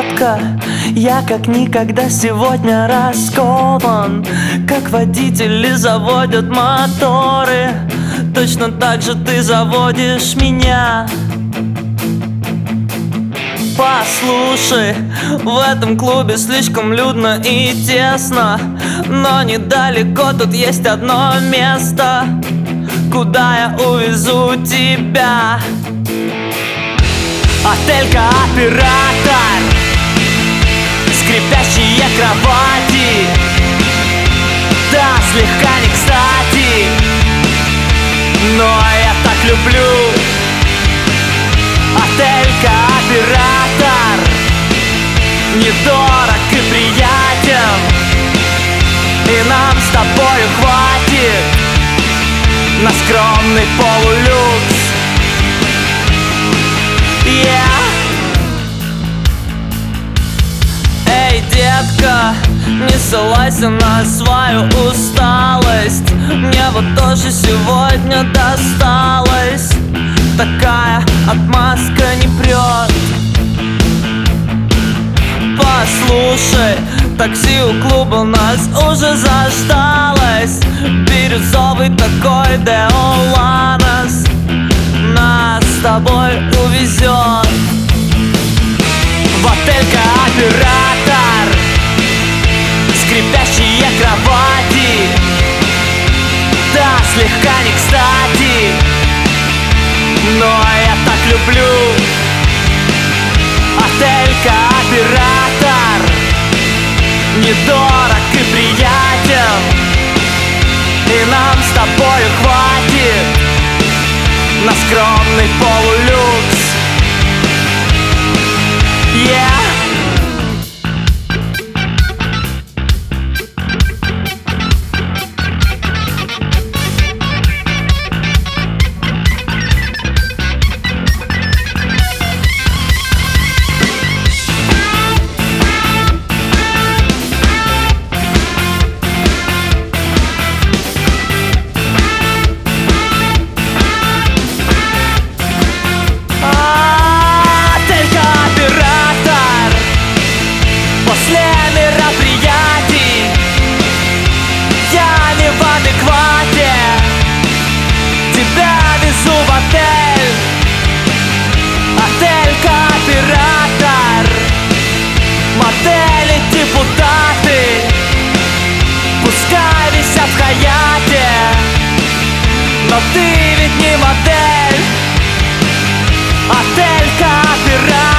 детка, я как никогда сегодня раскован. Как водители заводят моторы, точно так же ты заводишь меня. Послушай, в этом клубе слишком людно и тесно, но недалеко тут есть одно место, куда я увезу тебя. Отель Кооператор, скрипящие кровати, да, слегка не кстати, но я так люблю. Отель Кооператор недорог и приятен, и нам с тобою хватит на скромный полулюкс. Эй, детка, не ссылайся на свою усталость, мне вот тоже сегодня досталось. Такая отмазка не прет. Послушай, такси у клуба нас уже заждалось. Бирюзовый такой Деоланос нас с тобой увезет в отель Кооператор. Скрипящие кровати, да, слегка не кстати, но я так люблю. Отель Кооператор недорог и приятен, и нам с тобою хватит на скромный полулюкс. После мероприятий я не в адеквате, тебя везу в отель. Отель Кооператор, модели, депутаты, пускай висят в Хаяте, но ты ведь не модель. Отель Кооператор.